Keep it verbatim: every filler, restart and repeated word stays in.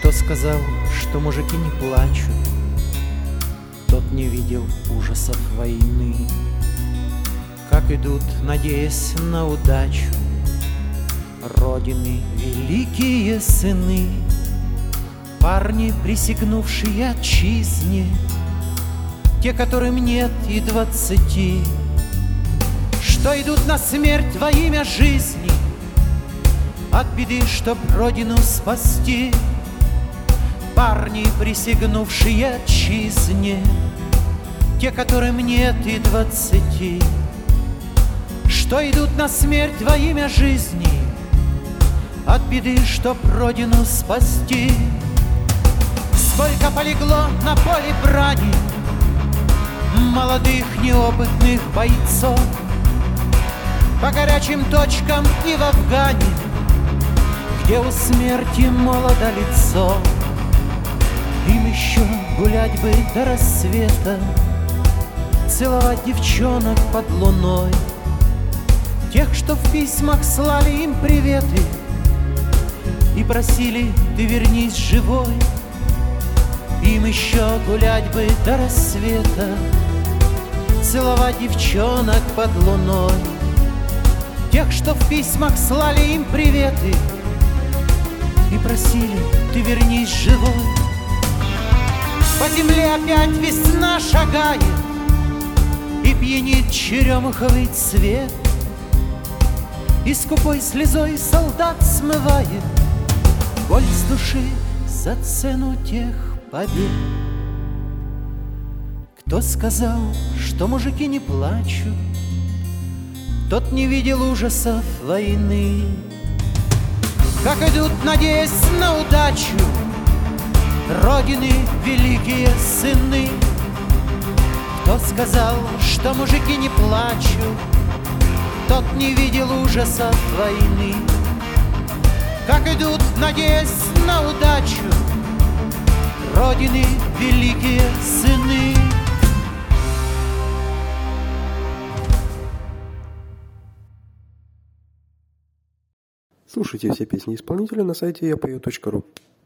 Кто сказал, что мужики не плачут, тот не видел ужасов войны. Как идут, надеясь на удачу, Родины великие сыны, парни, присягнувшие отчизне, те, которым нет и двадцати, что идут на смерть во имя жизни, от беды, чтоб Родину спасти. Парни, присягнувшие отчизне, те, которым нет и двадцати, что идут на смерть во имя жизни, от беды, чтоб Родину спасти. Сколько полегло на поле брани молодых неопытных бойцов, по горячим точкам и в Афгане, где у смерти молодо лицо. Им еще гулять бы до рассвета, целовать девчонок под луной, тех, что в письмах слали им приветы и просили: ты вернись живой. Им еще гулять бы до рассвета, целовать девчонок под луной, тех, что в письмах слали им приветы и просили: ты вернись живой. По земле опять весна шагает, и пьянит черемуховый цвет, и скупой слезой солдат смывает боль с души за цену тех побед. Кто сказал, что мужики не плачут, тот не видел ужасов войны. Как идут, надеясь на удачу, Родины великие сыны. Кто сказал, что мужики не плачут, тот не видел ужасов войны. Как идут, надеясь на удачу, Родины великие сыны. Слушайте все песни исполнителя на сайте я пою точка ру.